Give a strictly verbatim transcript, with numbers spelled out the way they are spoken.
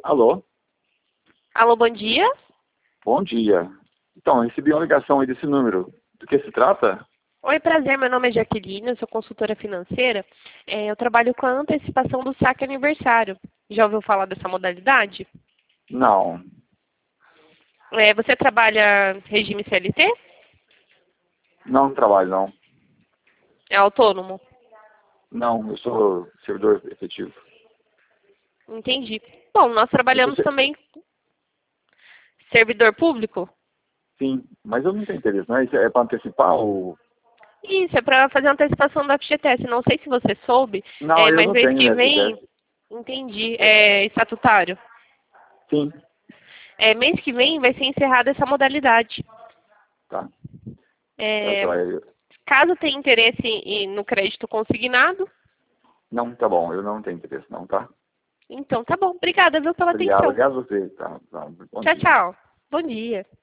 Alô? Alô, bom dia. Bom dia. Então, recebi uma ligação aí desse número. Do que se trata? Oi, prazer, meu nome é Jaqueline, eu sou consultora financeira. É, eu trabalho com a antecipação do saque aniversário. Já ouviu falar dessa modalidade? Não. É, você trabalha regime C L T? Não trabalho, não. É autônomo? Não, eu sou servidor efetivo. Entendi. Bom, nós Eu sou trabalhamos ser- também servidor público? Sim, mas eu não tenho interesse, não é? Isso é para antecipar ou... Isso, é para fazer a antecipação do F G T S. Não sei se você soube, Não, é, eu mas não mês tenho que F G T S. vem... Entendi. É estatutário? Sim, É, mês que vem vai ser encerrada essa modalidade. tá. Tá, É, joia. caso tenha interesse em- no crédito consignado, Não, tá bom, eu não tenho interesse, não, tá? então tá bom. Obrigada, viu, pela Obrigado, atenção. obrigado a você. Tá, tá. Bom Tchau, dia. tchau. Bom dia.